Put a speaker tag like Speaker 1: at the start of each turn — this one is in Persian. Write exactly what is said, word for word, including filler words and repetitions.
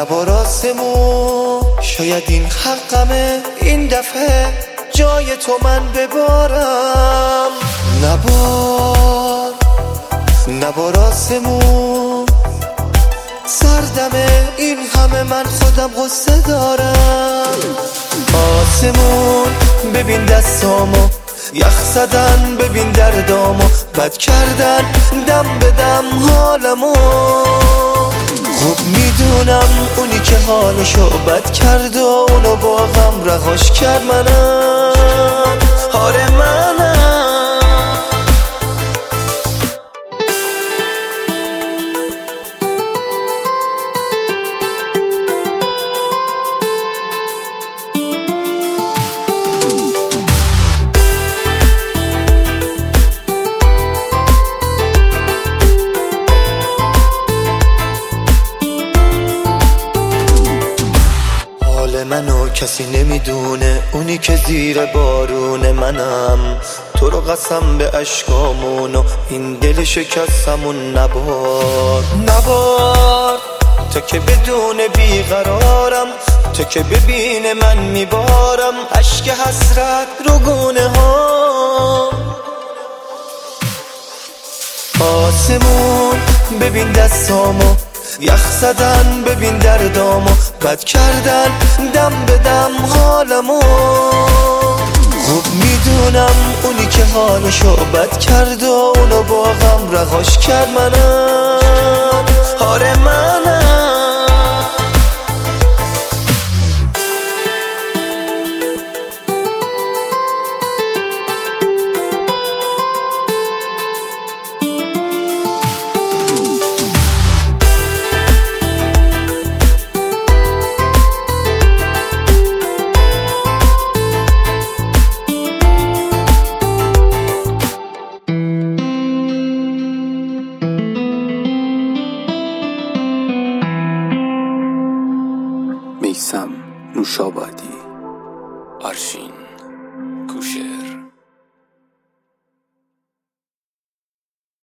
Speaker 1: نبار آسمون شاید این حقمه، این دفعه جای تو من ببارم. نبار نبار آسمون سردمه، این همه من خودم غصه دارم. آسمون ببین دستامو یخ زدن، ببین دردامو بد کردن، دم به دم حالمو. خوب میدونم اونی که حالشو بد کرد و اونو با غم رهاش کرد منم، آره منم. منو کسی نمیدونه، اونی که زیر بارون منم. تو رو قسم به عشقامون و این دل شکستمون نبار. نبار تا که بدون بیقرارم، تا که ببین من میبارم اشک حسرت رو گونه ها. آسمون ببین دستامو یخ زدن، ببین دردامو بد کردن، دم به دم حالمو. خوب میدونم اونی که حالشو بد کرد و اونو با غم رهاش کرد منم، آره منم.
Speaker 2: میثم نوشابادی.